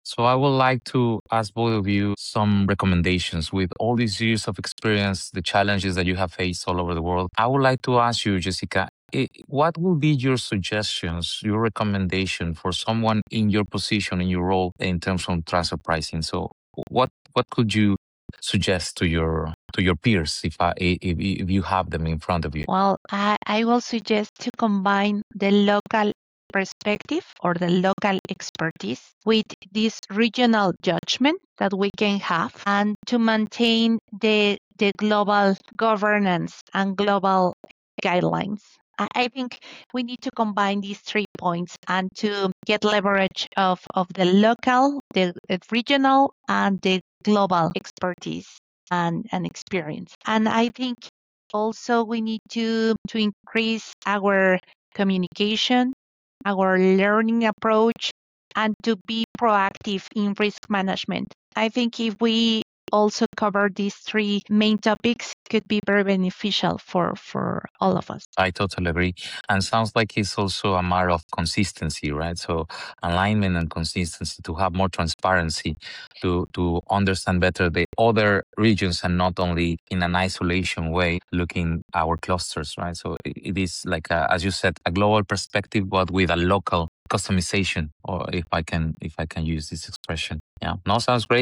So I would like to ask both of you some recommendations with all these years of experience, the challenges that you have faced all over the world. I would like to ask you, Jessica, what will be your suggestions, your recommendation for someone in your position, in your role in terms of transfer pricing? So what could you suggest to your peers if you have them in front of you? Well, I will suggest to combine the local perspective or the local expertise with this regional judgment that we can have and to maintain the global governance and global guidelines. I think we need to combine these 3 points and to get leverage of the local, the regional, and the global expertise and experience. And I think also we need to increase our communication, our learning approach, and to be proactive in risk management. I think if we also cover these 3 main topics, it could be very beneficial for all of us. I totally agree. And sounds like it's also a matter of consistency, right? So alignment and consistency to have more transparency, to understand better the other regions and not only in an isolation way looking our clusters, right? So it is like as you said, a global perspective, but with a local customization, or if I can use this expression. Yeah. No, sounds great.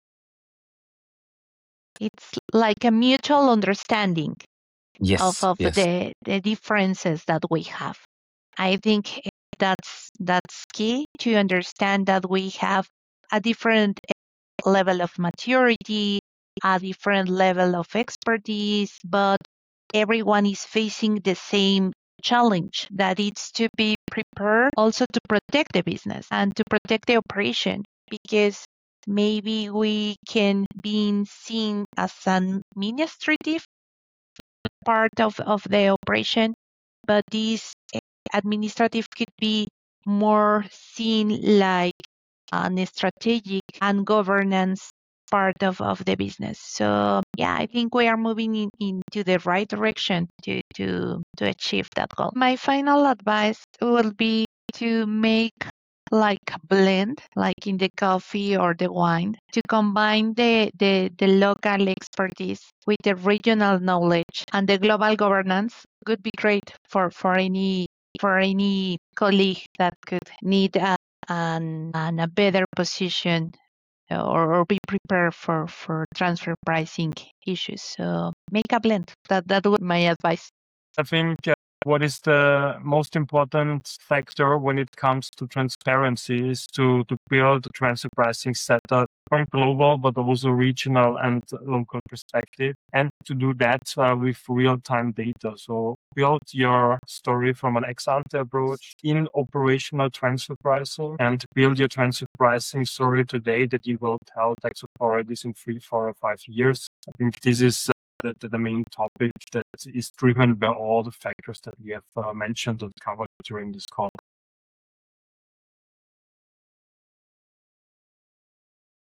It's like a mutual understanding Yes, of yes. the differences that we have. I think that's key to understand that we have a different level of maturity, a different level of expertise, but everyone is facing the same challenge that it's to be prepared also to protect the business and to protect the operation because maybe we can be seen as an administrative part of the operation, but this administrative could be more seen like an strategic and governance part of the business. So yeah, I think we are moving into the right direction to achieve that goal. My final advice will be to make like a blend, like in the coffee or the wine, to combine the local expertise with the regional knowledge and the global governance could be great for any colleague that could need a better position or be prepared for transfer pricing issues. So make a blend. That would be my advice. I think what is the most important factor when it comes to transparency is to build a transfer pricing setup from global, but also regional and local perspective, and to do that with real-time data. So build your story from an ex-ante approach in operational transfer pricing and build your transfer pricing story today that you will tell tax authorities in 3, 4, or 5 years. I think this is the main topic that is driven by all the factors that we have mentioned and covered during this call.